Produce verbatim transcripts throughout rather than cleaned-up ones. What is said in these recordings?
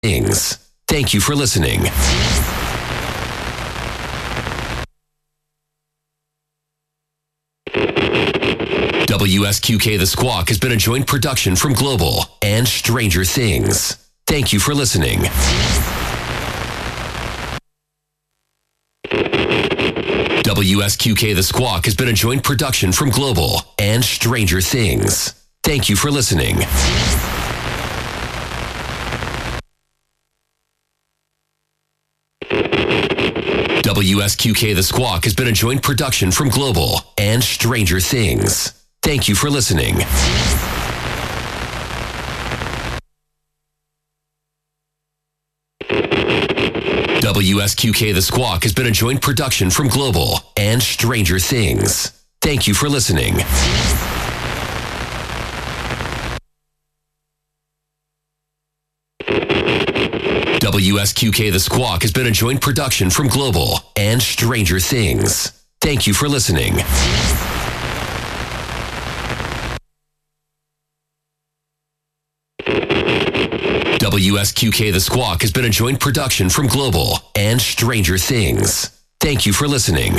Things. Thank you for listening. W S Q K The Squawk has been a joint production from Global and Stranger Things. Thank you for listening. W S Q K The Squawk has been a joint production from Global and Stranger Things. Thank you for listening. W S Q K The Squawk has been a joint production from Global and Stranger Things. Thank you for listening. W S Q K The Squawk has been a joint production from Global and Stranger Things. Thank you for listening. W S Q K The Squawk has been a joint production from Global and Stranger Things. Thank you for listening. W S Q K The Squawk has been a joint production from Global and Stranger Things. Thank you for listening.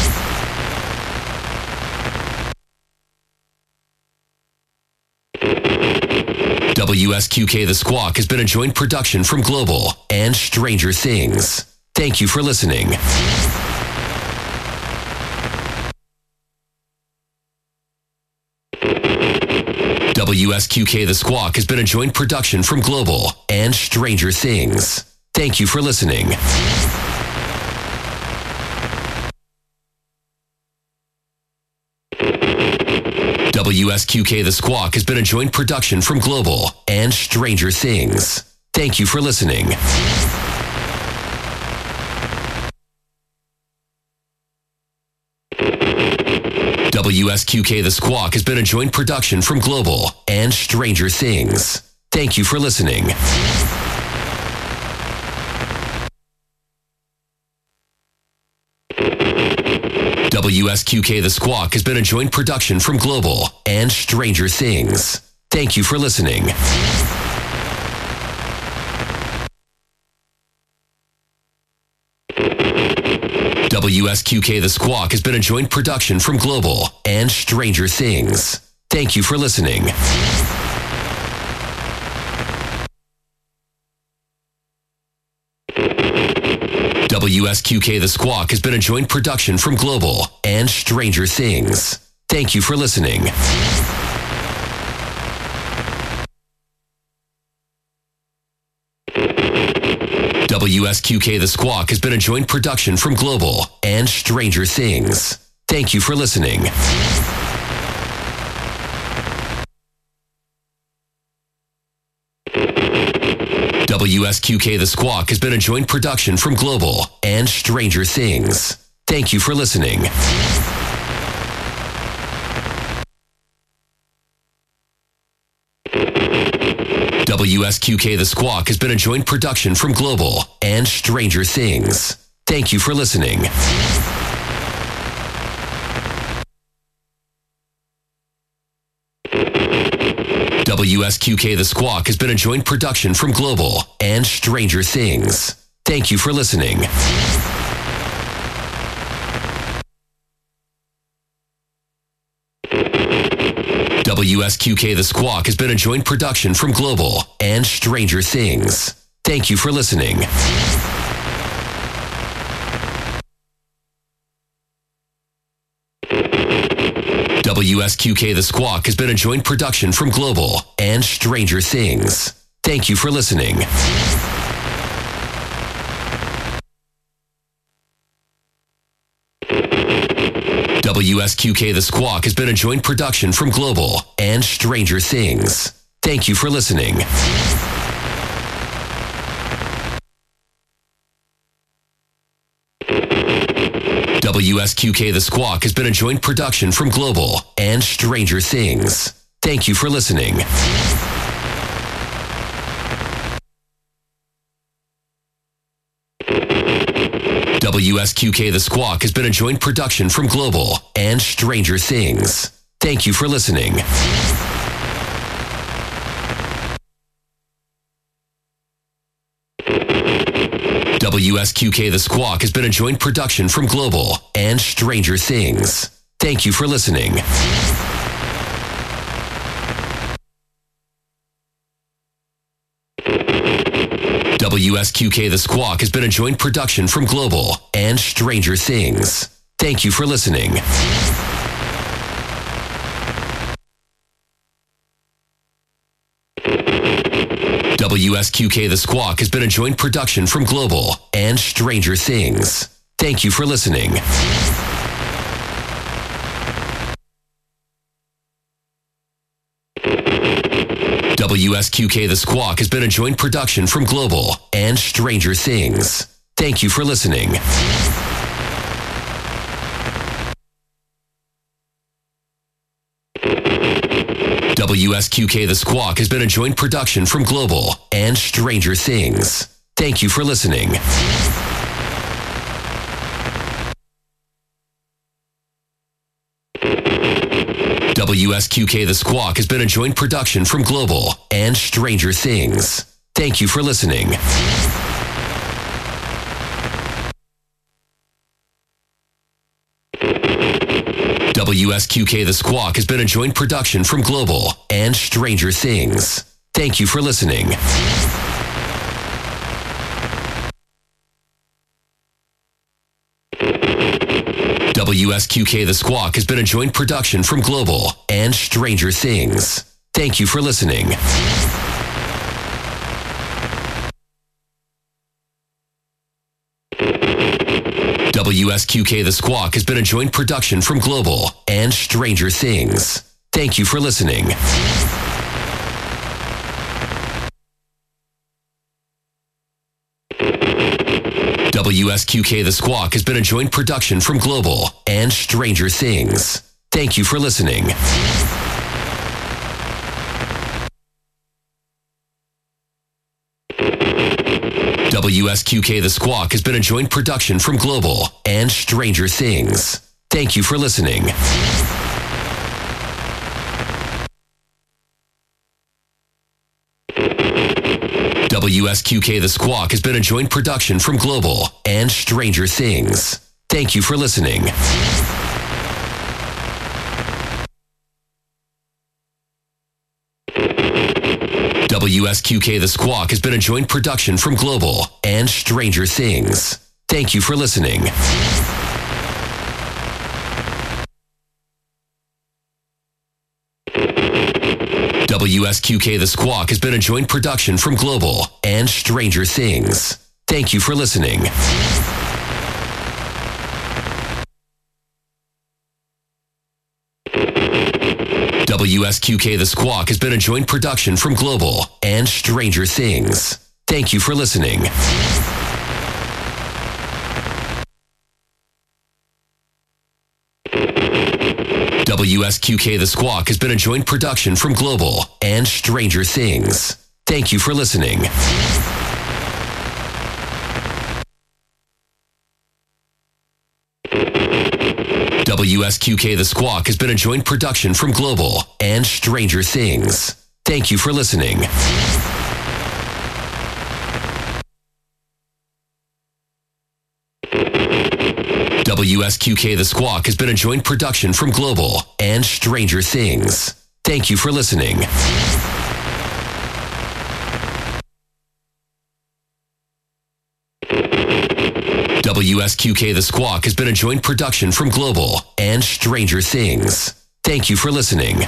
W S Q K The Squawk has been a joint production from Global and Stranger Things. Thank you for listening. W S Q K The Squawk has been a joint production from Global and Stranger Things. Thank you for listening. W S Q K The Squawk has been a joint production from Global and Stranger Things. Thank you for listening. W S Q K The Squawk has been a joint production from Global and Stranger Things. Thank you for listening. W S Q K The Squawk has been a joint production from Global and Stranger Things. Thank you for listening. W S Q K The Squawk has been a joint production from Global and Stranger Things. Thank you for listening. W S Q K The Squawk has been a joint production from Global and Stranger Things. Thank you for listening. W S Q K The Squawk has been a joint production from Global and Stranger Things. Thank you for listening. W S Q K The Squawk has been a joint production from Global and Stranger Things. Thank you for listening. W S Q K The Squawk has been a joint production from Global and Stranger Things. Thank you for listening. W S Q K The Squawk has been a joint production from Global and Stranger Things. Thank you for listening. W S Q K The Squawk has been a joint production from Global and Stranger Things. Thank you for listening. W S Q K The Squawk has been a joint production from Global and Stranger Things. Thank you for listening. W S Q K The Squawk has been a joint production from Global and Stranger Things. Thank you for listening. W S Q K The Squawk has been a joint production from Global and Stranger Things. Thank you for listening. W S Q K The Squawk has been a joint production from Global and Stranger Things. Thank you for listening. W S Q K The Squawk has been a joint production from Global and Stranger Things. Thank you for listening. W S Q K The Squawk has been a joint production from Global and Stranger Things. Thank you for listening. W S Q K The Squawk has been a joint production from Global and Stranger Things. Thank you for listening. W S Q K The Squawk has been a joint production from Global and Stranger Things. Thank you for listening. W S Q K The Squawk has been a joint production from Global and Stranger Things. Thank you for listening. W S Q K The Squawk has been a joint production from Global and Stranger Things. Thank you for listening. W S Q K The Squawk has been a joint production from Global and Stranger Things. Thank you for listening. W S Q K The Squawk has been a joint production from Global and Stranger Things. Thank you for listening. W S Q K The Squawk has been a joint production from Global and Stranger Things. Thank you for listening. W S Q K The Squawk has been a joint production from Global and Stranger Things. Thank you for listening. W S Q K The Squawk has been a joint production from Global and Stranger Things. Thank you for listening. W S Q K The Squawk has been a joint production from Global and Stranger Things. Thank you for listening. W S Q K The Squawk has been a joint production from Global and Stranger Things. Thank you for listening. W S Q K The Squawk has been a joint production from Global and Stranger Things. Thank you for listening. W S Q K The Squawk has been a joint production from Global and Stranger Things. Thank you for listening. W S Q K The Squawk has been a joint production from Global and Stranger Things. Thank you for listening. W S Q K The Squawk has been a joint production from Global and Stranger Things. Thank you for listening. W S Q K The Squawk has been a joint production from Global and Stranger Things. Thank you for listening. W S Q K The Squawk has been a joint production from Global and Stranger Things. Thank you for listening.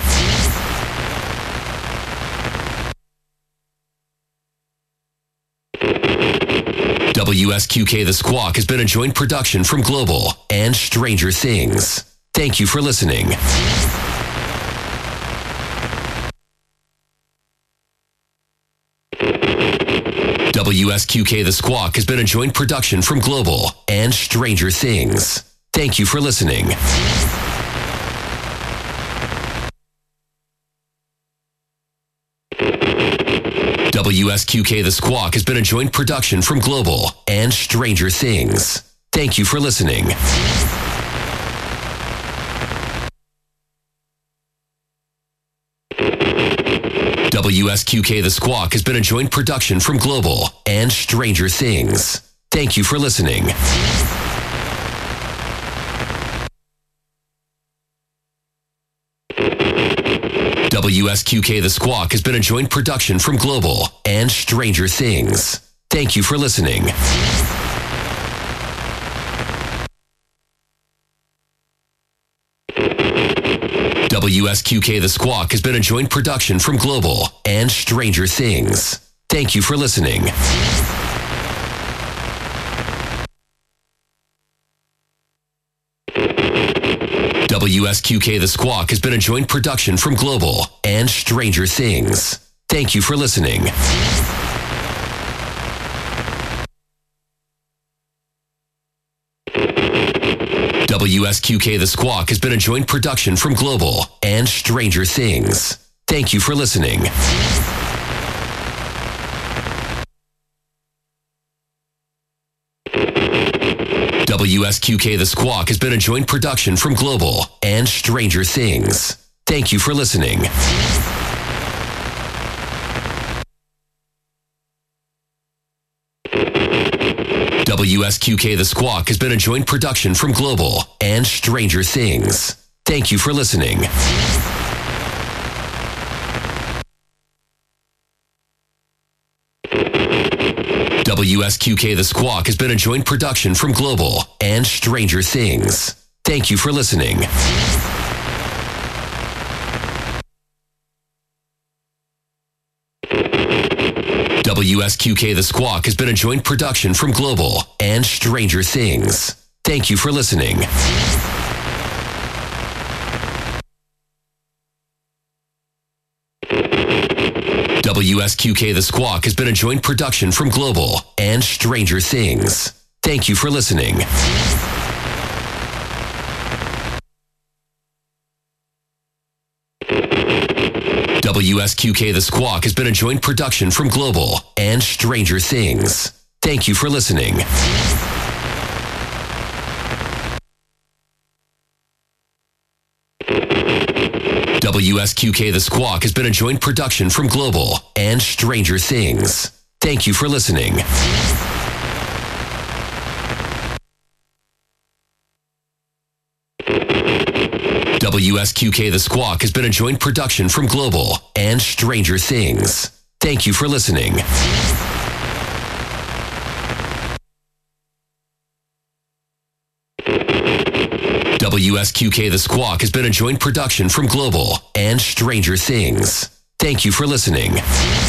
W S Q K The Squawk has been a joint production from Global and Stranger Things. Thank you for listening. W S Q K The Squawk has been a joint production from Global and Stranger Things. Thank you for listening. W S Q K The Squawk has been a joint production from Global and Stranger Things. Thank you for listening. W S Q K The Squawk has been a joint production from Global and Stranger Things. Thank you for listening. W S Q K The Squawk has been a joint production from Global and Stranger Things. Thank you for listening. W S Q K The Squawk has been a joint production from Global and Stranger Things. Thank you for listening. W S Q K The Squawk has been a joint production from Global and Stranger Things. Thank you for listening. W S Q K The Squawk has been a joint production from Global and Stranger Things. Thank you for listening. W S Q K The Squawk has been a joint production from Global and Stranger Things. Thank you for listening. W S Q K The Squawk has been a joint production from Global and Stranger Things. Thank you for listening. W S Q K The Squawk has been a joint production from Global and Stranger Things. Thank you for listening. W S Q K The Squawk has been a joint production from Global and Stranger Things. Thank you for listening. W S Q K The Squawk has been a joint production from Global and Stranger Things. Thank you for listening. W S Q K The Squawk has been a joint production from Global and Stranger Things. Thank you for listening. W S Q K The Squawk has been a joint production from Global and Stranger Things. Thank you for listening. W S Q K The Squawk has been a joint production from Global and Stranger Things. Thank you for listening. W S Q K The Squawk has been a joint production from Global and Stranger Things. Thank you for listening.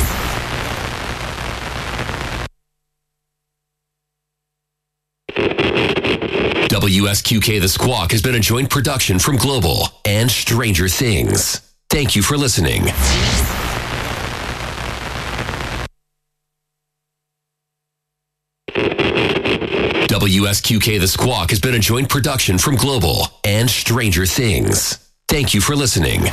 W S Q K The Squawk has been a joint production from Global and Stranger Things. Thank you for listening. W S Q K The Squawk has been a joint production from Global and Stranger Things. Thank you for listening.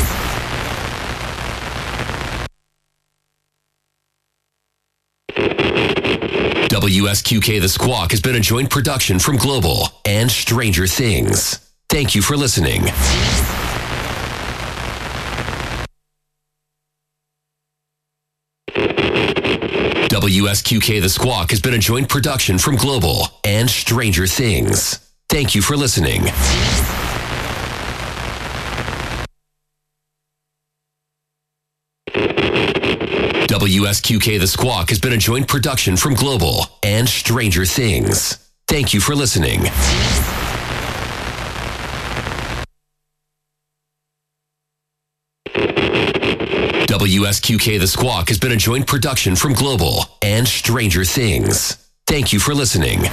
W S Q K The Squawk has been a joint production from Global and Stranger Things. Thank you for listening. W S Q K The Squawk has been a joint production from Global and Stranger Things. Thank you for listening. W S Q K The Squawk has been a joint production from Global and Stranger Things. Thank you for listening. W S Q K The Squawk has been a joint production from Global and Stranger Things. Thank you for listening.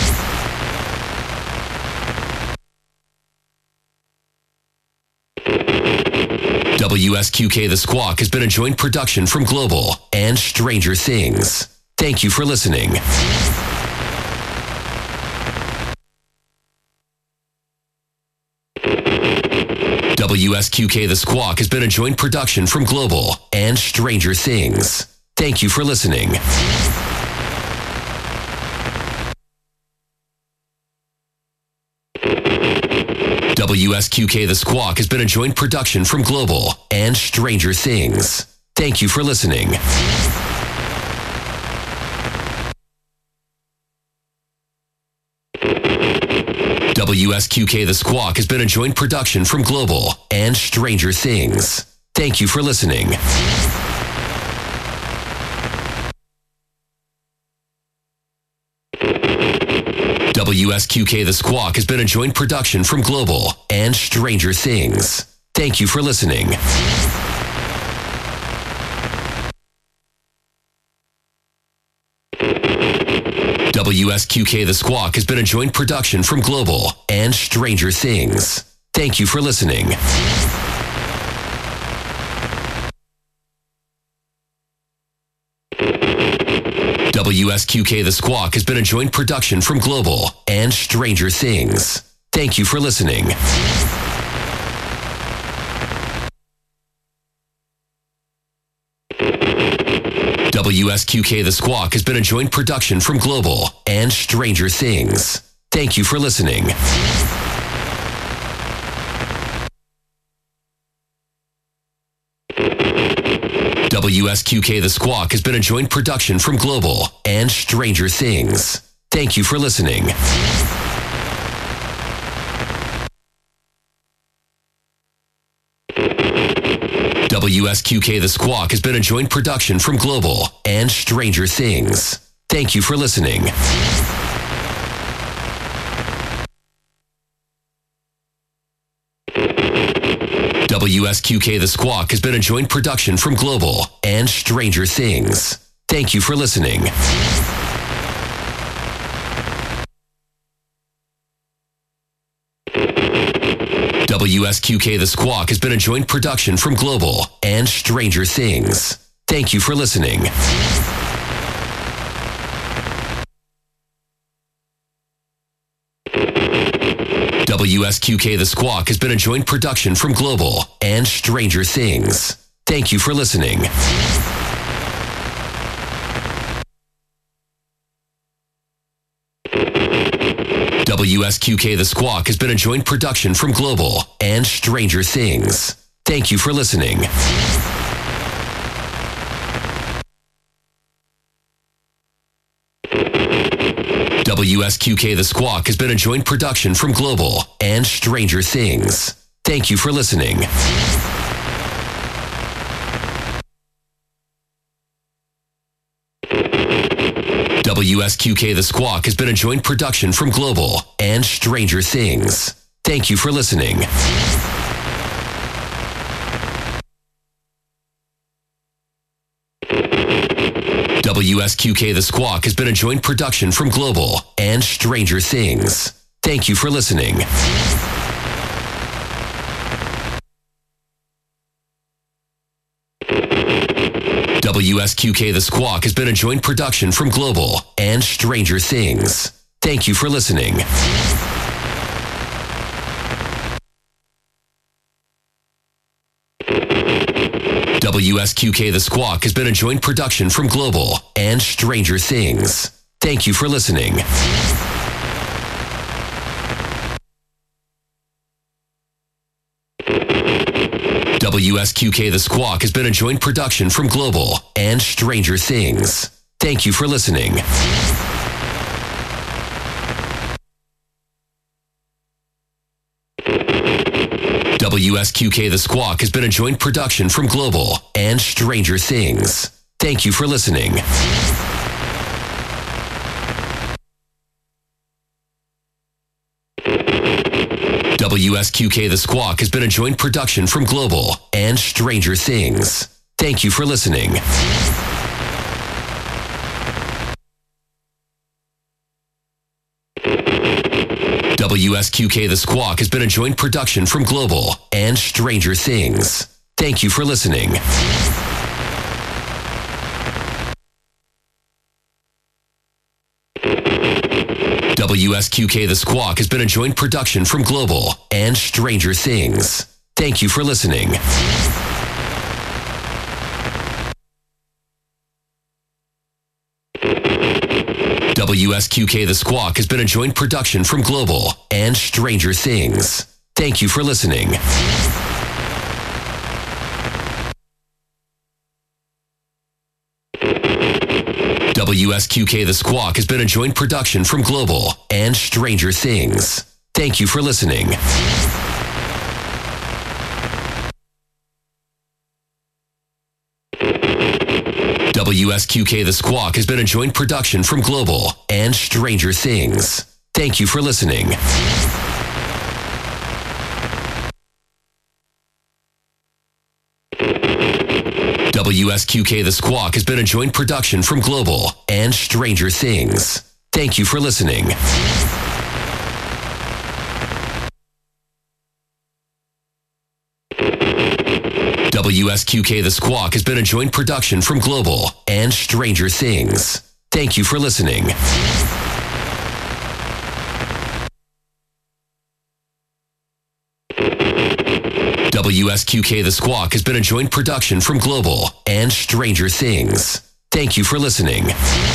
W S Q K The Squawk has been a joint production from Global and Stranger Things. Thank you for listening. W S Q K The Squawk has been a joint production from Global and Stranger Things. Thank you for listening. W S Q K The Squawk has been a joint production from Global and Stranger Things. Thank you for listening. W S Q K The Squawk has been a joint production from Global and Stranger Things. Thank you for listening. W S Q K The Squawk has been a joint production from Global and Stranger Things. Thank you for listening. W S Q K The Squawk has been a joint production from Global and Stranger Things. Thank you for listening. W S Q K The Squawk has been a joint production from Global and Stranger Things. Thank you for listening. W S Q K The Squawk has been a joint production from Global and Stranger Things. Thank you for listening. W S Q K The Squawk has been a joint production from Global and Stranger Things. Thank you for listening. W S Q K The Squawk has been a joint production from Global and Stranger Things. Thank you for listening. W S Q K The Squawk has been a joint production from Global and Stranger Things. Thank you for listening. W S Q K The Squawk has been a joint production from Global and Stranger Things. Thank you for listening. W S Q K The Squawk has been a joint production from Global and Stranger Things. Thank you for listening. W S Q K The Squawk has been a joint production from Global and Stranger Things. Thank you for listening. W S Q K The Squawk has been a joint production from Global and Stranger Things. Thank you for listening. W S Q K The Squawk has been a joint production from Global and Stranger Things. Thank you for listening. W S Q K The Squawk has been a joint production from Global and Stranger Things. Thank you for listening. W S Q K The Squawk has been a joint production from Global and Stranger Things. Thank you for listening. W S Q K The Squawk has been a joint production from Global and Stranger Things. Thank you for listening. W S Q K The Squawk has been a joint production from Global and Stranger Things. Thank you for listening. W S Q K The Squawk has been a joint production from Global and Stranger Things. Thank you for listening. W S Q K The Squawk has been a joint production from Global and Stranger Things. Thank you for listening. W S Q K The Squawk has been a joint production from Global and Stranger Things. Thank you for listening. W S Q K The Squawk has been a joint production from Global and Stranger Things. Thank you for listening. W S Q K The Squawk has been a joint production from Global and Stranger Things. Thank you for listening. W S Q K The Squawk has been a joint production from Global and and Stranger Things. Thank you for listening. W S Q K The Squawk has been a joint production from Global and Stranger Things. Thank you for listening. W S Q K The Squawk has been a joint production from Global and Stranger Things. Thank you for listening. W S Q K The Squawk has been a joint production from Global and Stranger Things. Thank you for listening. W S Q K The Squawk has been a joint production from Global and Stranger Things. Thank you for listening.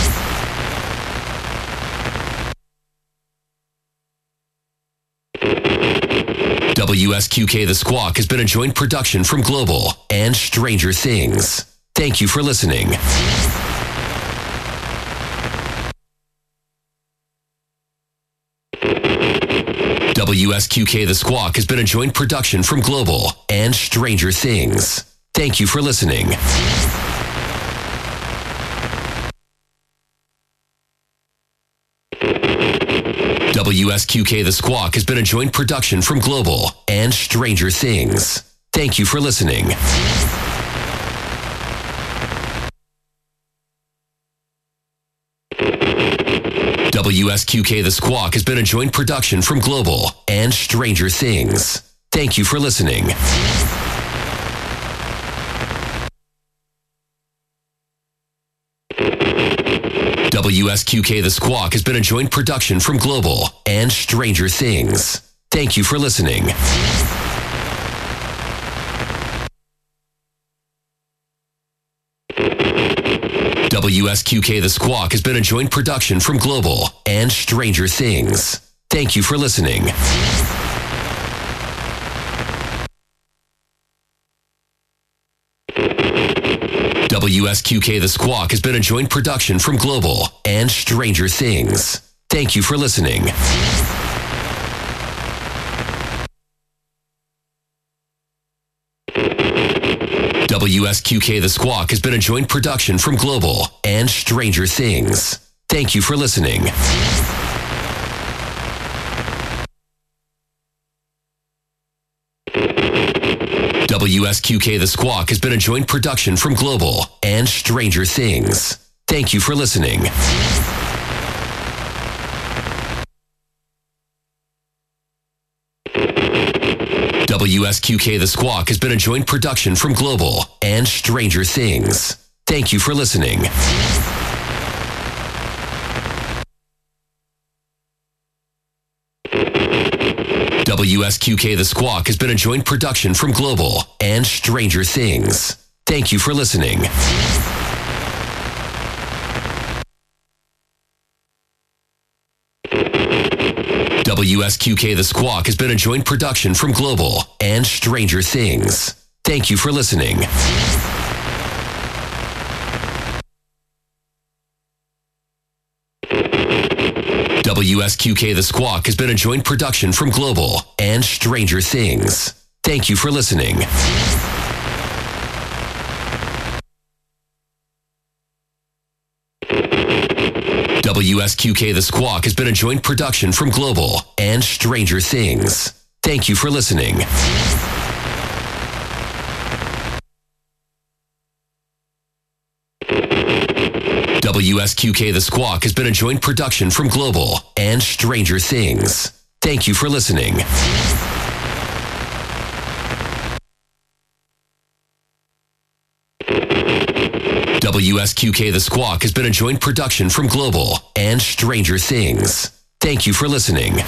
W S Q K The Squawk has been a joint production from Global and Stranger Things. Thank you for listening. W S Q K The Squawk has been a joint production from Global and Stranger Things. Thank you for listening. W S Q K The Squawk has been a joint production from Global and Stranger Things. Thank you for listening. W S Q K The Squawk has been a joint production from Global and Stranger Things. Thank you for listening. W S Q K The Squawk has been a joint production from Global and Stranger Things. Thank you for listening. W S Q K The Squawk has been a joint production from Global and Stranger Things. Thank you for listening. W S Q K The Squawk has been a joint production from Global and Stranger Things. Thank you for listening. W S Q K The Squawk has been a joint production from Global and Stranger Things. Thank you for listening. W S Q K The Squawk has been a joint production from Global and Stranger Things. Thank you for listening. W S Q K The Squawk has been a joint production from Global and Stranger Things. Thank you for listening. W S Q K The Squawk has been a joint production from Global and Stranger Things. Thank you for listening. W S Q K The Squawk has been a joint production from Global and Stranger Things. Thank you for listening. W S Q K The Squawk has been a joint production from Global and Stranger Things. Thank you for listening. W S Q K The Squawk has been a joint production from Global and Stranger Things. Thank you for listening. W S Q K The Squawk has been a joint production from Global and Stranger Things. Thank you for listening. W S Q K The Squawk has been a joint production from Global and Stranger Things. Thank you for listening.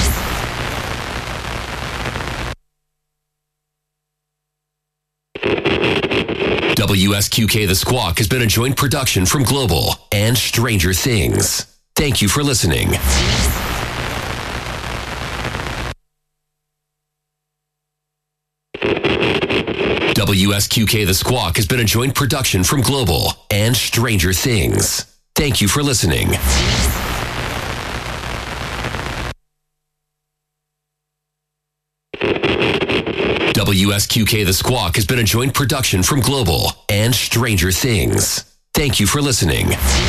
W S Q K The Squawk has been a joint production from Global and Stranger Things. Thank you for listening. W S Q K The Squawk has been a joint production from Global and Stranger Things. Thank you for listening. W S Q K The Squawk has been a joint production from Global and Stranger Things. Thank you for listening.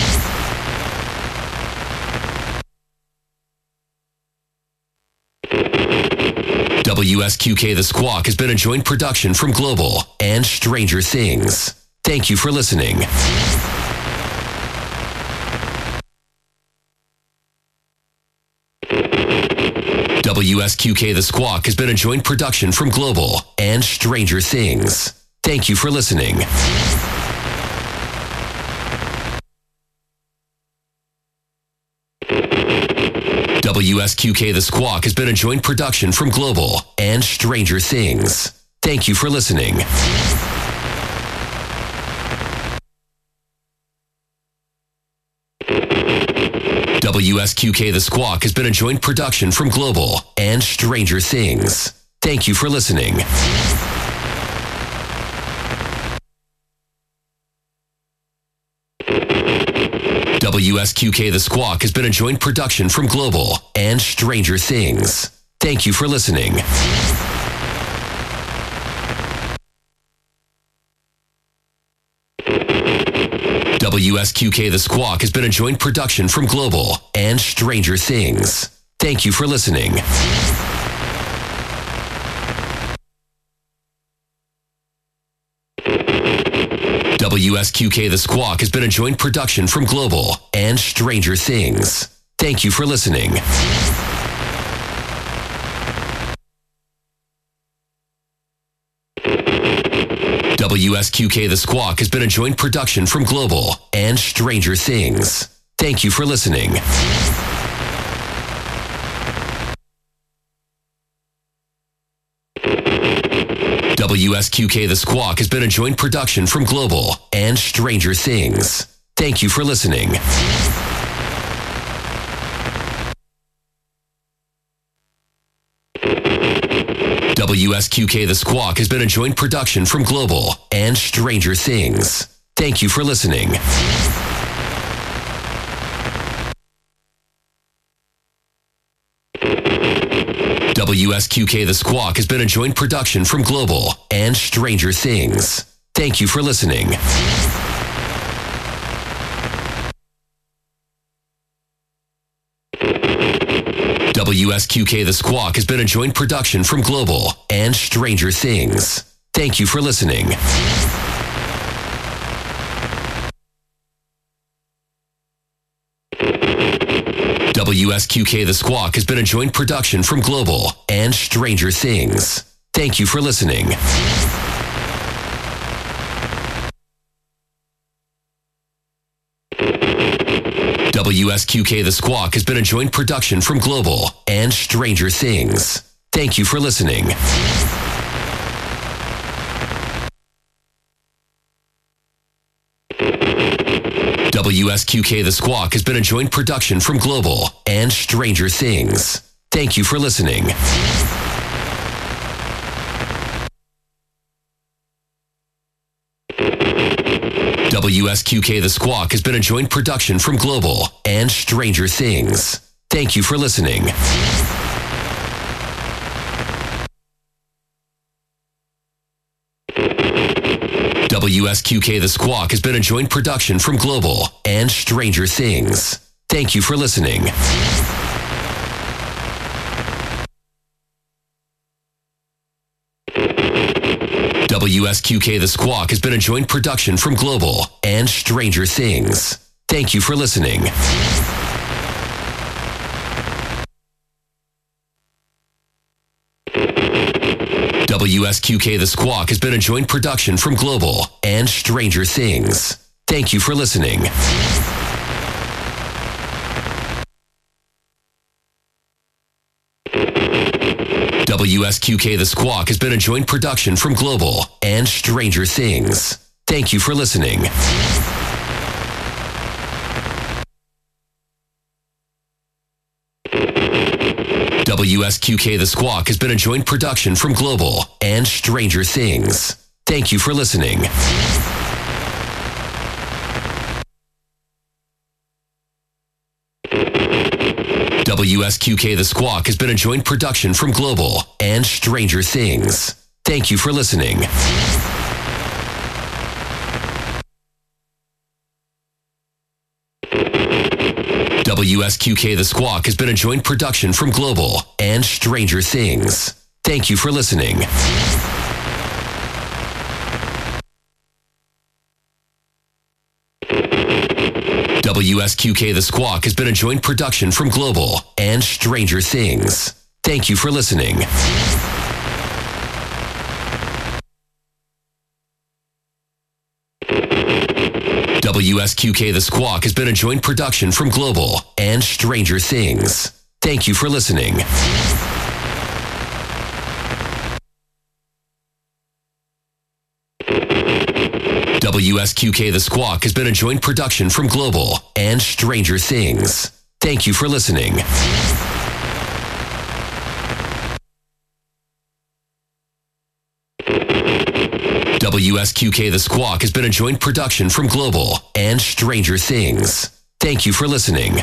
W S Q K The Squawk has been a joint production from Global and Stranger Things. Thank you for listening. W S Q K The Squawk has been a joint production from Global and Stranger Things. Thank you for listening. W S Q K The Squawk has been a joint production from Global and Stranger Things. Thank you for listening. W S Q K The Squawk has been a joint production from Global and Stranger Things. Thank you for listening. W S Q K The Squawk has been a joint production from Global and Stranger Things. Thank you for listening. W S Q K The Squawk has been a joint production from Global and Stranger Things. Thank you for listening. W S Q K The Squawk has been a joint production from Global and Stranger Things. Thank you for listening. W S Q K The Squawk has been a joint production from Global and Stranger Things. Thank you for listening. W S Q K The Squawk has been a joint production from Global and Stranger Things. Thank you for listening. W S Q K The Squawk has been a joint production from Global and Stranger Things. Thank you for listening. W S Q K The Squawk has been a joint production from Global and Stranger Things. Thank you for listening. W S Q K The Squawk has been a joint production from Global and Stranger Things. Thank you for listening. W S Q K The Squawk has been a joint production from Global and Stranger Things. Thank you for listening. W S Q K The Squawk has been a joint production from Global and Stranger Things. Thank you for listening. W S Q K The Squawk has been a joint production from Global and Stranger Things. Thank you for listening. W S Q K The Squawk has been a joint production from Global and Stranger Things. Thank you for listening. W S Q K The Squawk has been a joint production from Global and Stranger Things. Thank you for listening. W S Q K The Squawk has been a joint production from Global and Stranger Things. Thank you for listening. W S Q K The Squawk has been a joint production from Global and Stranger Things. Thank you for listening. W S Q K The Squawk has been a joint production from Global and Stranger Things. Thank you for listening. W S Q K The Squawk has been a joint production from Global and Stranger Things. Thank you for listening. W S Q K The Squawk has been a joint production from Global and Stranger Things. Thank you for listening. W S Q K The Squawk has been a joint production from Global and Stranger Things. Thank you for listening. W S Q K The Squawk has been a joint production from Global and Stranger Things. Thank you for listening. W S Q K The Squawk has been a joint production from Global and Stranger Things. Thank you for listening. W S Q K The Squawk has been a joint production from Global and Stranger Things. Thank you for listening. W S Q K The Squawk has been a joint production from Global and Stranger Things. Thank you for listening.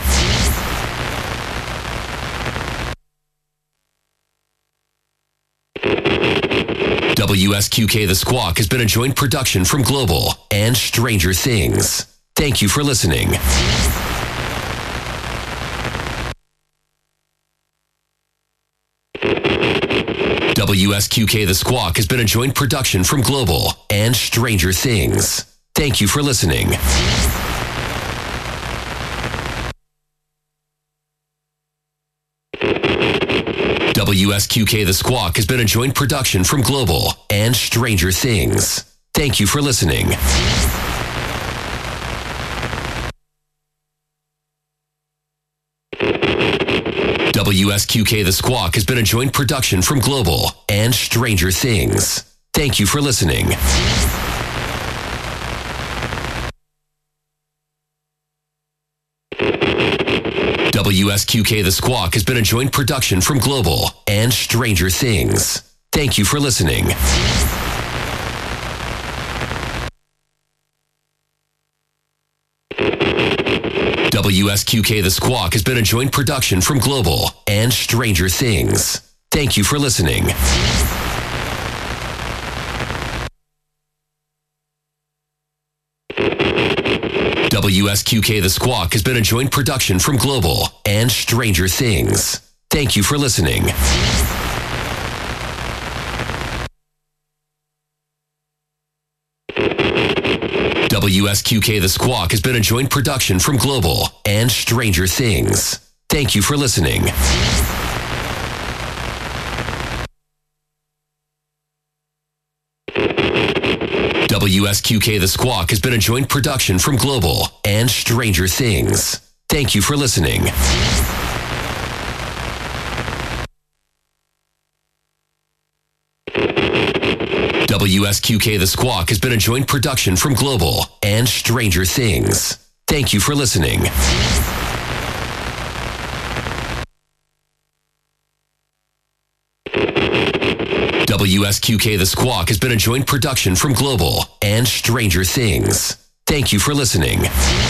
W S Q K The Squawk has been a joint production from Global and Stranger Things. Thank you for listening. W S Q K The Squawk has been a joint production from Global and Stranger Things. Thank you for listening. W S Q K The Squawk has been a joint production from Global and Stranger Things. Thank you for listening. W S Q K The Squawk has been a joint production from Global and Stranger Things. Thank you for listening. W S Q K The Squawk has been a joint production from Global and Stranger Things. Thank you for listening. W S Q K The Squawk has been a joint production from Global and Stranger Things. Thank you for listening. W S Q K The Squawk has been a joint production from Global and Stranger Things. Thank you for listening. W S Q K The Squawk has been a joint production from Global and Stranger Things. Thank you for listening. W S Q K The Squawk has been a joint production from Global and Stranger Things. Thank you for listening. W S Q K The Squawk has been a joint production from Global and Stranger Things. Thank you for listening. W S Q K The Squawk has been a joint production from Global and Stranger Things. Thank you for listening.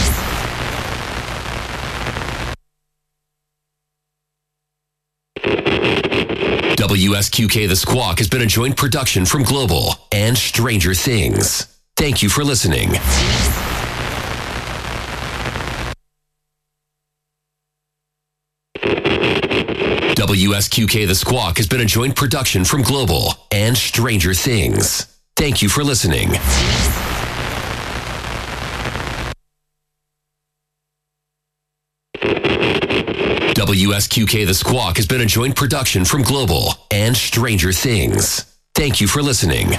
W S Q K The Squawk has been a joint production from Global and Stranger Things. Thank you for listening. W S Q K The Squawk has been a joint production from Global and Stranger Things. Thank you for listening. W S Q K The Squawk has been a joint production from Global and Stranger Things. Thank you for listening.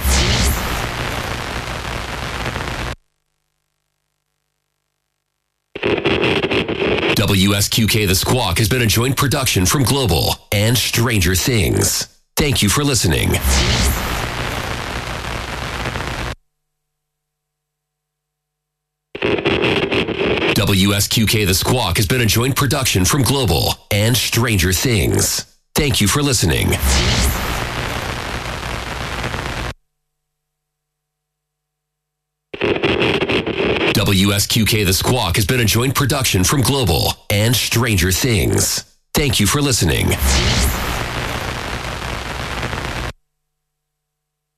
W S Q K The Squawk has been a joint production from Global and Stranger Things. Thank you for listening. W S Q K The Squawk has been a joint production from Global and Stranger Things. Thank you for listening. W S Q K The Squawk has been a joint production from Global and Stranger Things. Thank you for listening.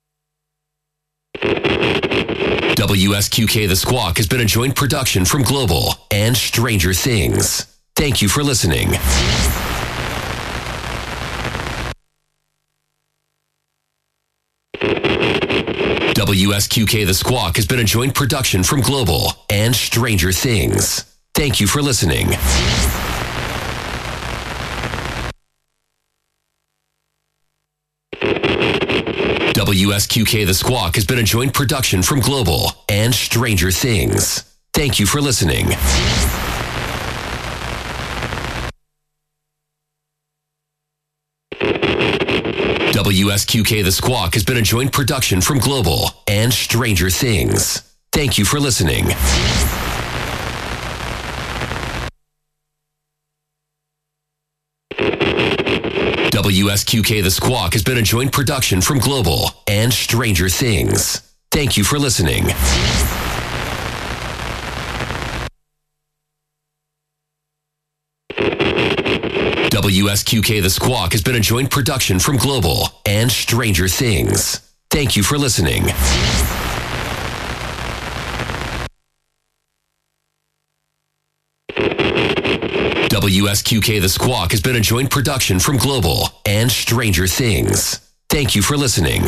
W S Q K The Squawk has been a joint production from Global and Stranger Things. Thank you for listening. W S Q K The Squawk has been a joint production from Global and Stranger Things. Thank you for listening. W S Q K The Squawk has been a joint production from Global and Stranger Things. Thank you for listening. W S Q K The Squawk has been a joint production from Global and Stranger Things. Thank you for listening. W S Q K The Squawk has been a joint production from Global and Stranger Things. Thank you for listening. W S Q K The Squawk has been a joint production from Global and Stranger Things. Thank you for listening. W S Q K The Squawk has been a joint production from Global and Stranger Things. Thank you for listening.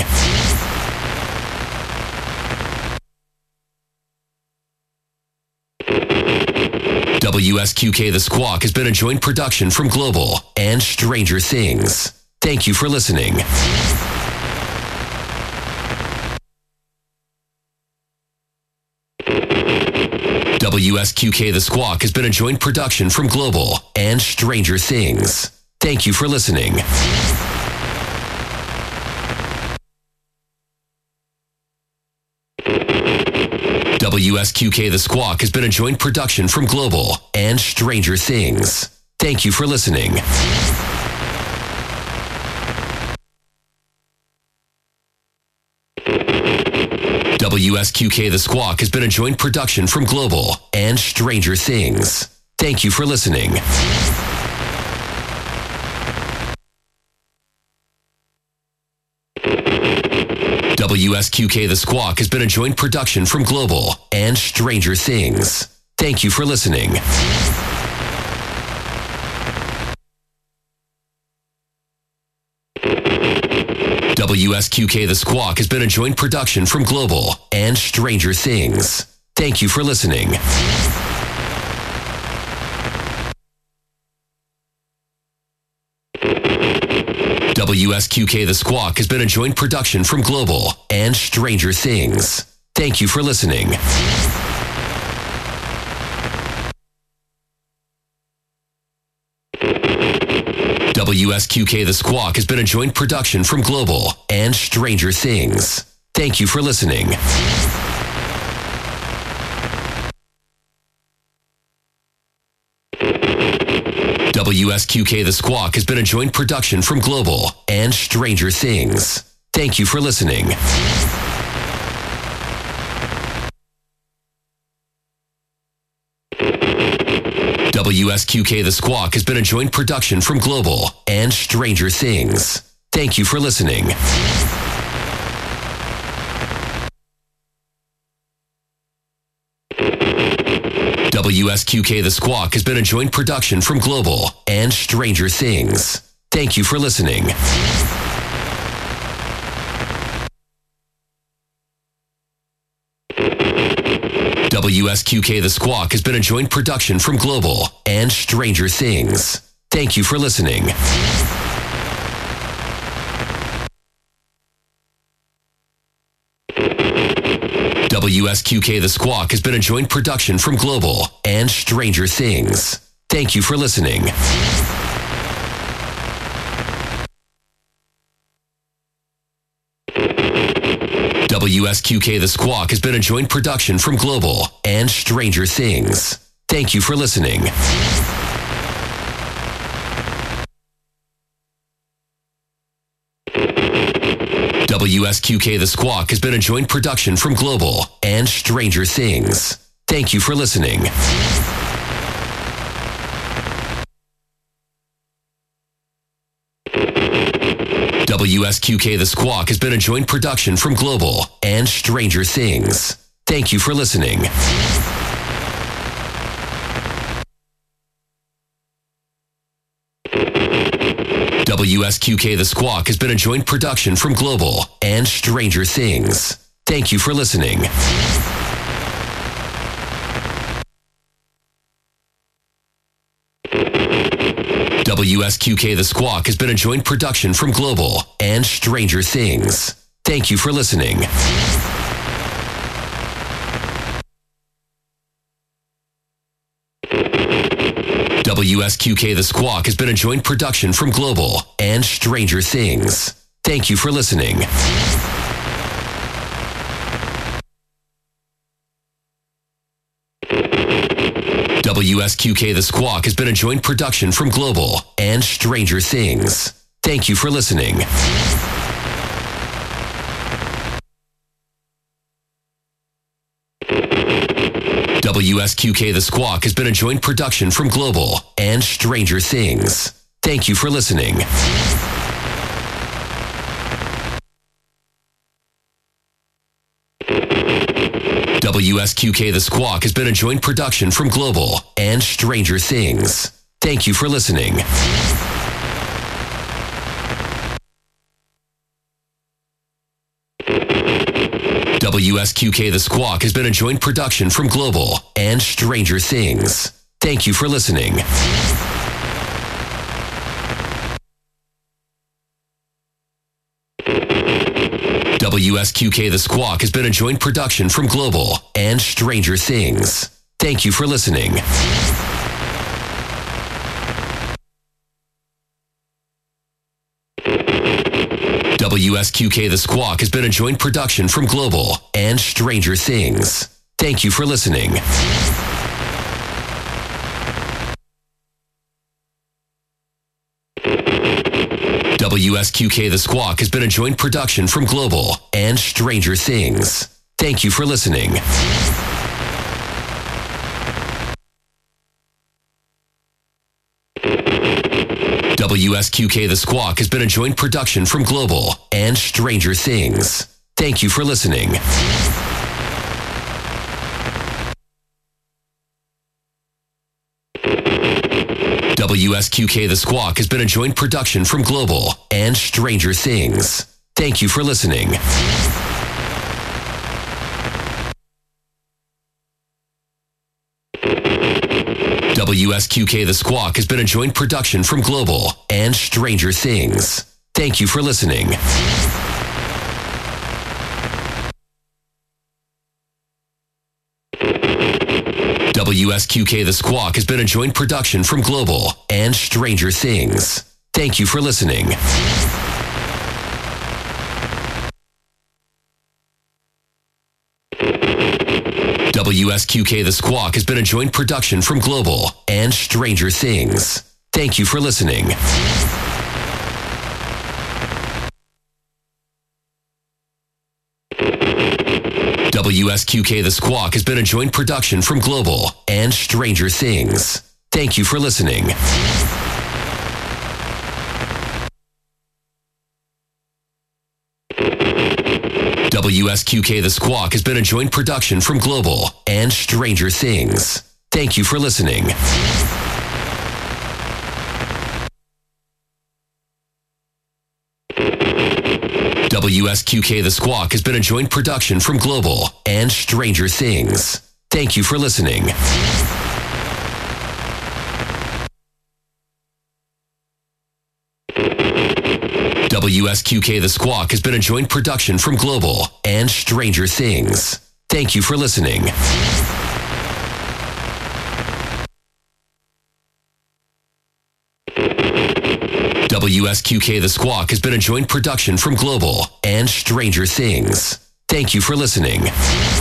W S Q K The Squawk has been a joint production from Global and Stranger Things. Thank you for listening. W S Q K The Squawk has been a joint production from Global and Stranger Things. Thank you for listening. W S Q K The Squawk has been a joint production from Global and Stranger Things. Thank you for listening. W S Q K The Squawk has been a joint production from Global and Stranger Things. Thank you for listening. W S Q K The Squawk has been a joint production from Global and Stranger Things. Thank you for listening. W S Q K The Squawk has been a joint production from Global and Stranger Things. Thank you for listening. W S Q K The Squawk has been a joint production from Global and Stranger Things. Thank you for listening. W S Q K The Squawk has been a joint production from Global and Stranger Things. Thank you for listening. W S Q K The Squawk has been a joint production from Global and Stranger Things. Thank you for listening. W S Q K The Squawk has been a joint production from Global and Stranger Things. Thank you for listening. W S Q K The Squawk has been a joint production from Global and Stranger Things. Thank you for listening. W S Q K The Squawk has been a joint production from Global and Stranger Things. Thank you for listening. W S Q K The Squawk has been a joint production from Global and Stranger Things. Thank you for listening. W S Q K The Squawk has been a joint production from Global and Stranger Things. Thank you for listening. W S Q K The Squawk has been a joint production from Global and Stranger Things. Thank you for listening. W S Q K The Squawk has been a joint production from Global and Stranger Things. Thank you for listening. W S Q K The Squawk has been a joint production from Global and Stranger Things. Thank you for listening. W S Q K The Squawk has been a joint production from Global and Stranger Things. Thank you for listening. W S Q K The Squawk has been a joint production from Global and Stranger Things. Thank you for listening. W S Q K The Squawk has been a joint production from Global and Stranger Things. Thank you for listening. W S Q K The Squawk has been a joint production from Global and Stranger Things. Thank you for listening. W S Q K The Squawk has been a joint production from Global and Stranger Things. Thank you for listening. W S Q K The Squawk has been a joint production from Global and Stranger Things. Thank you for listening. W S Q K The Squawk has been a joint production from Global and Stranger Things. Thank you for listening. W S Q K The Squawk has been a joint production from Global and Stranger Things. Thank you for listening. W S Q K The Squawk has been a joint production from Global and Stranger Things. Thank you for listening. W S Q K The Squawk has been a joint production from Global and Stranger Things. Thank you for listening. W S Q K The Squawk has been a joint production from Global and Stranger Things. Thank you for listening. W S Q K The Squawk has been a joint production from Global and Stranger Things. Thank you for listening. W S Q K The Squawk has been a joint production from Global and Stranger Things. Thank you for listening. W S Q K The Squawk has been a joint production from Global and Stranger Things. Thank you for listening. W S Q K The Squawk has been a joint production from Global and Stranger Things. Thank you for listening. W S Q K The Squawk has been a joint production from Global and Stranger Things. Thank you for listening. W S Q K The Squawk has been a joint production from Global and Stranger Things. Thank you for listening. W S Q K The Squawk has been a joint production from Global and Stranger Things. Thank you for listening. W S Q K The Squawk has been a joint production from Global and Stranger Things. Thank you for listening.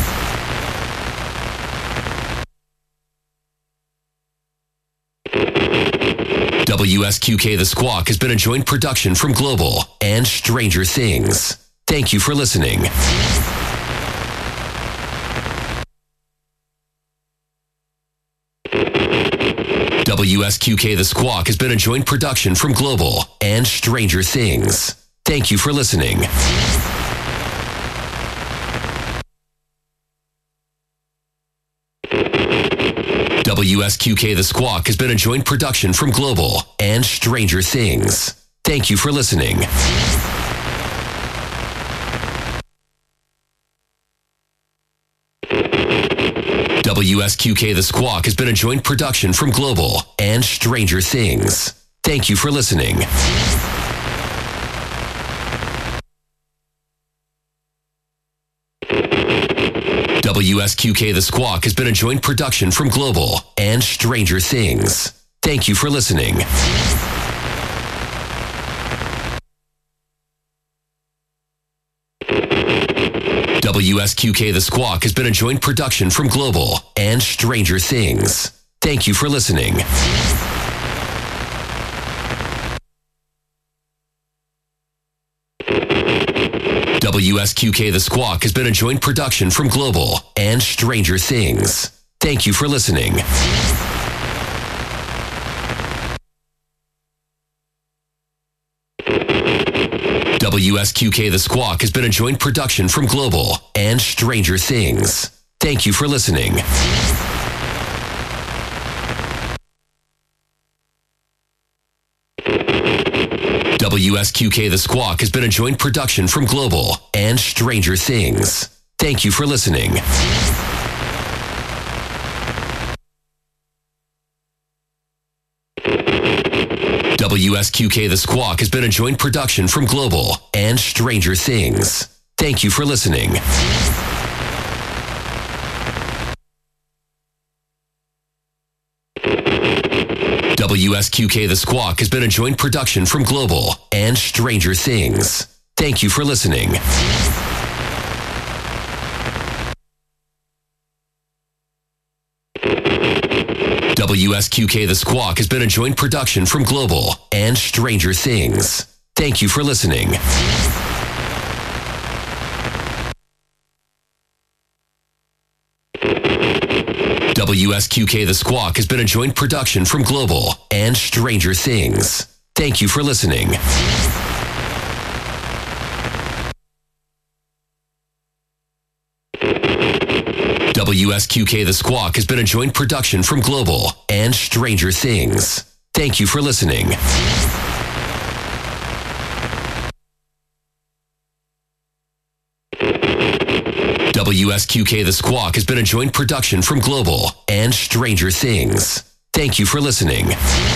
W S Q K The Squawk has been a joint production from Global and Stranger Things. Thank you for listening. W S Q K The Squawk has been a joint production from Global and Stranger Things. Thank you for listening. W S Q K The Squawk has been a joint production from Global and Stranger Things. Thank you for listening. W S Q K The Squawk has been a joint production from Global and Stranger Things. Thank you for listening. W S Q K The Squawk has been a joint production from Global and Stranger Things. Thank you for listening. W S Q K The Squawk has been a joint production from Global and Stranger Things. Thank you for listening. W S Q K The Squawk has been a joint production from Global and Stranger Things. Thank you for listening. W S Q K The Squawk has been a joint production from Global and Stranger Things. Thank you for listening. W S Q K The Squawk has been a joint production from Global and Stranger Things. Thank you for listening. W S Q K The Squawk has been a joint production from Global and Stranger Things. Thank you for listening. W S Q K The Squawk has been a joint production from Global and Stranger Things. Thank you for listening. W S Q K The Squawk has been a joint production from Global and Stranger Things. Thank you for listening. W S Q K The Squawk has been a joint production from Global and Stranger Things. Thank you for listening. W S Q K The Squawk has been a joint production from Global and Stranger Things. Thank you for listening. W S Q K The Squawk has been a joint production from Global and Stranger Things. Thank you for listening.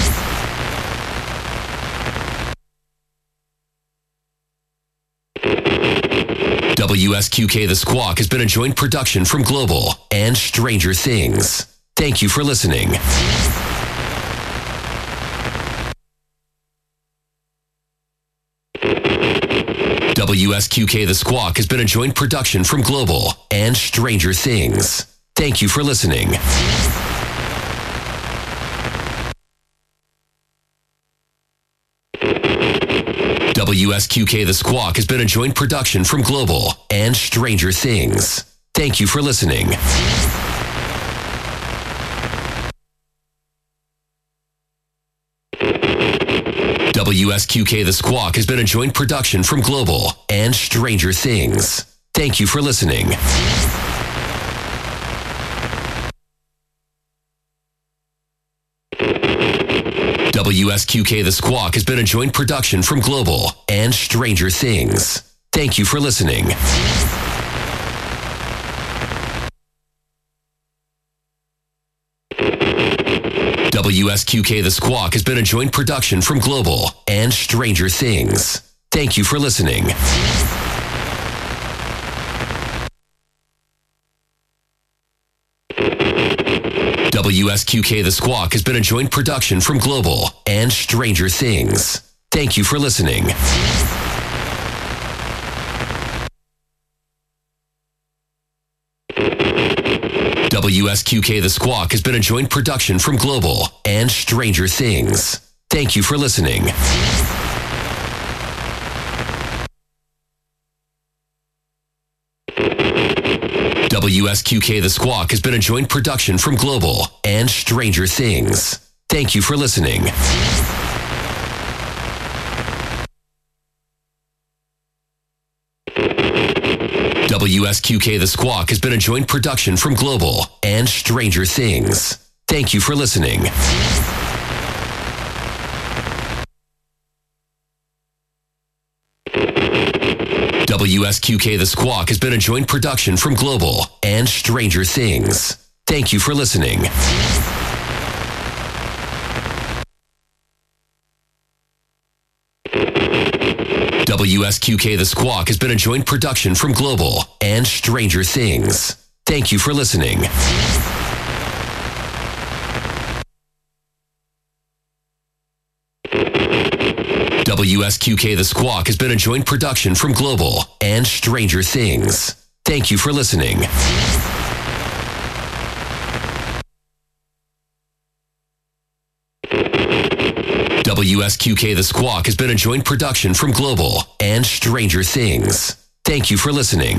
W S Q K The Squawk has been a joint production from Global and Stranger Things. Thank you for listening. W S Q K The Squawk has been a joint production from Global and Stranger Things. Thank you for listening. W S Q K The Squawk has been a joint production from Global and Stranger Things. Thank you for listening. W S Q K The Squawk has been a joint production from Global and Stranger Things. Thank you for listening. W S Q K The Squawk has been a joint production from Global and Stranger Things. Thank you for listening. W S Q K The Squawk has been a joint production from Global and Stranger Things. Thank you for listening. W S Q K The Squawk has been a joint production from Global and Stranger Things. Thank you for listening. W S Q K The Squawk has been a joint production from Global and Stranger Things. Thank you for listening. W S Q K The Squawk has been a joint production from Global and Stranger Things. Thank you for listening. W S Q K The Squawk has been a joint production from Global and Stranger Things. Thank you for listening. W S Q K The Squawk has been a joint production from Global and Stranger Things. Thank you for listening. W S Q K The Squawk has been a joint production from Global and Stranger Things. Thank you for listening. W S Q K The Squawk has been a joint production from Global and Stranger Things. Thank you for listening. W S Q K The Squawk has been a joint production from Global and Stranger Things. Thank you for listening.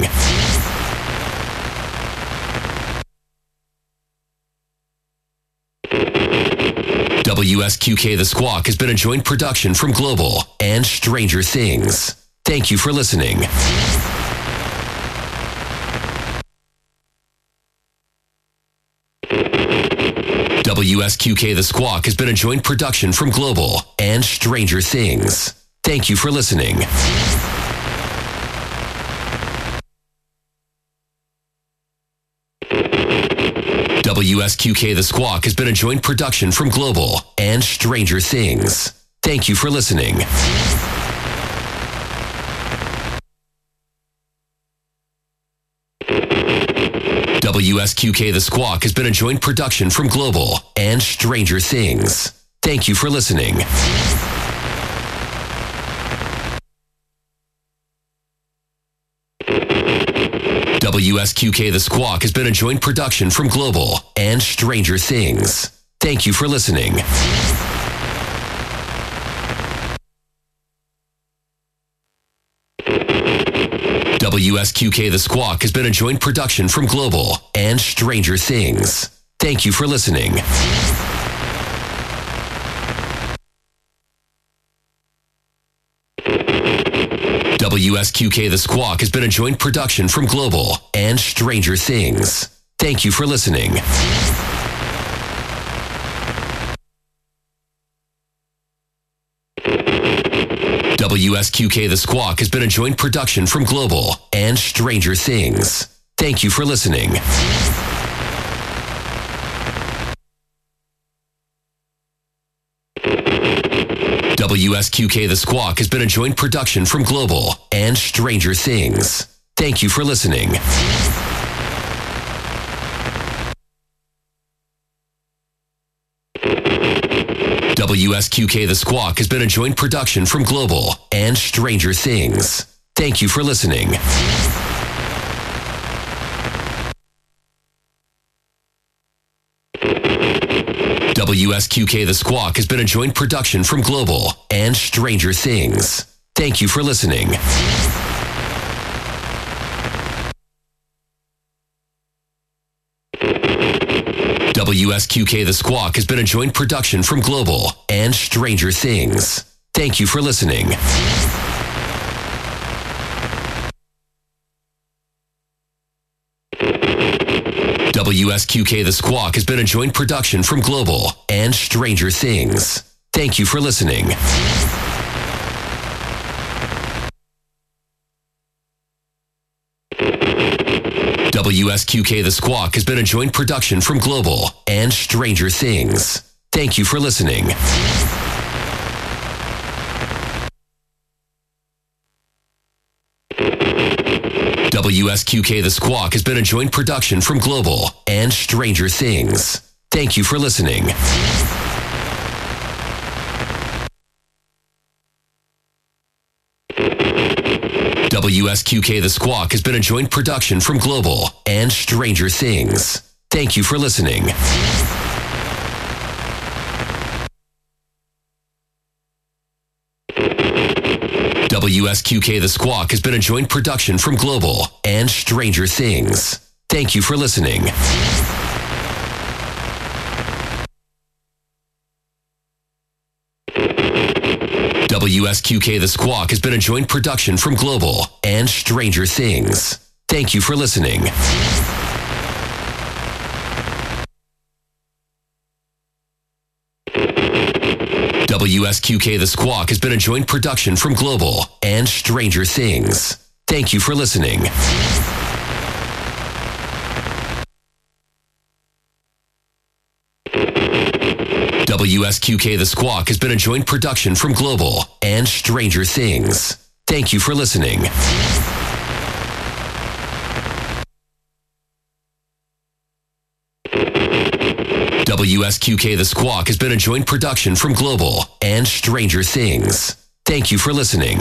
W S Q K The Squawk has been a joint production from Global and Stranger Things. Thank you for listening. W S Q K The Squawk has been a joint production from Global and Stranger Things. Thank you for listening. W S Q K The Squawk has been a joint production from Global and Stranger Things. Thank you for listening. W S Q K The Squawk has been a joint production from Global and Stranger Things. Thank you for listening. W S Q K The Squawk has been a joint production from Global and Stranger Things. Thank you for listening. W S Q K The Squawk has been a joint production from Global and Stranger Things. Thank you for listening. W S Q K The Squawk has been a joint production from Global and Stranger Things. Thank you for listening. W S Q K The Squawk has been a joint production from Global and Stranger Things. Thank you for listening. W S Q K The Squawk has been a joint production from Global and Stranger Things. Thank you for listening. W S Q K The Squawk has been a joint production from Global and Stranger Things. Thank you for listening. W S Q K The Squawk has been a joint production from Global and Stranger Things. Thank you for listening. W S Q K The Squawk has been a joint production from Global and Stranger Things. Thank you for listening. W S Q K The Squawk has been a joint production from Global and Stranger Things. Thank you for listening. W S Q K The Squawk has been a joint production from Global and Stranger Things. Thank you for listening. W S Q K The Squawk has been a joint production from Global and Stranger Things. Thank you for listening. W S Q K The Squawk has been a joint production from Global and Stranger Things. Thank you for listening. W S Q K The Squawk has been a joint production from Global and Stranger Things. Thank you for listening. W S Q K The Squawk has been a joint production from Global and Stranger Things. Thank you for listening. W S Q K The Squawk has been a joint production from Global and Stranger Things. Thank you for listening. W S Q K The Squawk has been a joint production from Global and Stranger Things. Thank you for listening. W S Q K The Squawk has been a joint production from Global and Stranger Things. Thank you for listening.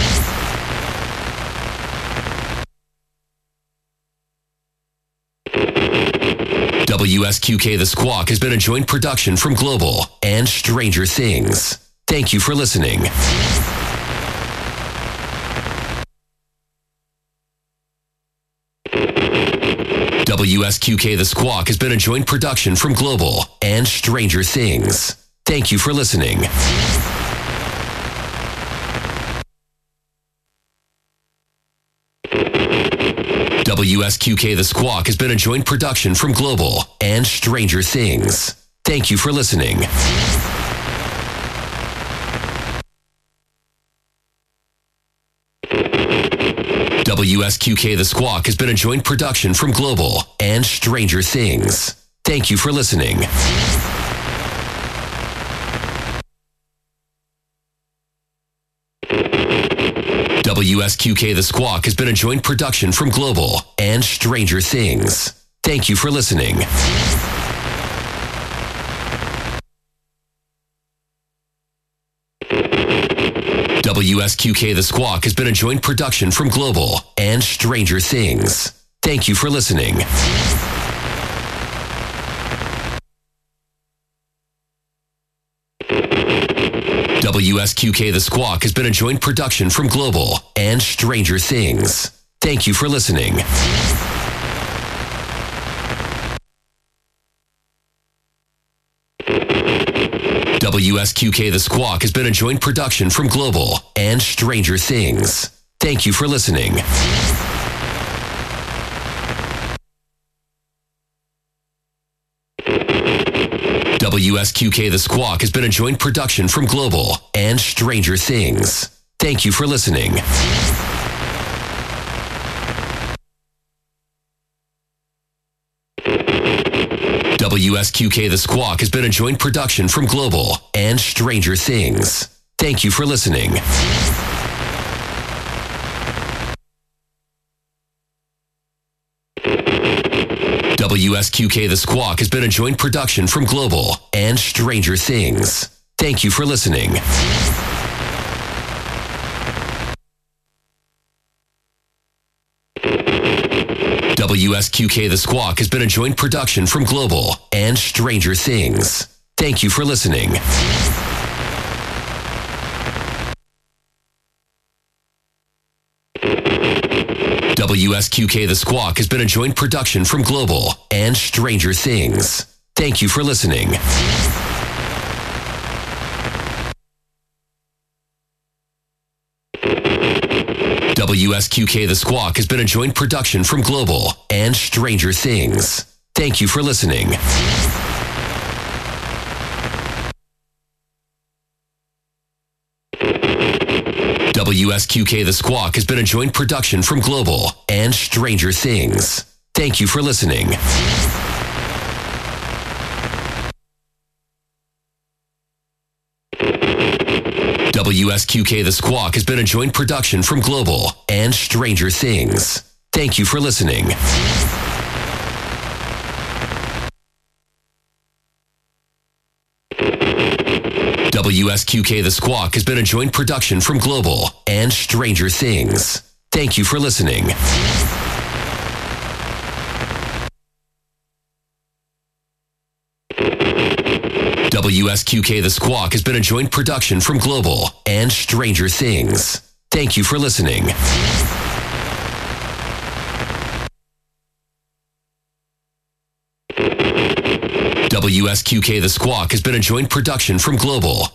W S Q K The Squawk has been a joint production from Global and Stranger Things. Thank you for listening. W S Q K The Squawk has been a joint production from Global and Stranger Things. Thank you for listening. W S Q K The Squawk has been a joint production from Global and Stranger Things. Thank you for listening. W S Q K The Squawk has been a joint production from Global and Stranger Things. Thank you for listening. W S Q K The Squawk has been a joint production from Global and Stranger Things. Thank you for listening. W S Q K The Squawk has been a joint production from Global and Stranger Things. Thank you for listening. W S Q K The Squawk has been a joint production from Global and Stranger Things. Thank you for listening. W S Q K The Squawk has been a joint production from Global and Stranger Things. Thank you for listening. W S Q K The Squawk has been a joint production from Global and Stranger Things. Thank you for listening. W S Q K The Squawk has been a joint production from Global and Stranger Things. Thank you for listening. W S Q K The Squawk has been a joint production from Global and Stranger Things. Thank you for listening. W S Q K The Squawk has been a joint production from Global and Stranger Things. Thank you for listening. W S Q K The Squawk has been a joint production from Global and Stranger Things. Thank you for listening. W S Q K The Squawk has been a joint production from Global and Stranger Things. Thank you for listening. W S Q K The Squawk has been a joint production from Global and Stranger Things. Thank you for listening. W S Q K The Squawk has been a joint production from Global and Stranger Things. Thank you for listening. W S Q K The Squawk has been a joint production from Global and Stranger Things. Thank you for listening. W S Q K The Squawk has been a joint production from Global and Stranger Things. Thank you for listening. W S Q K The Squawk has been a joint production from Global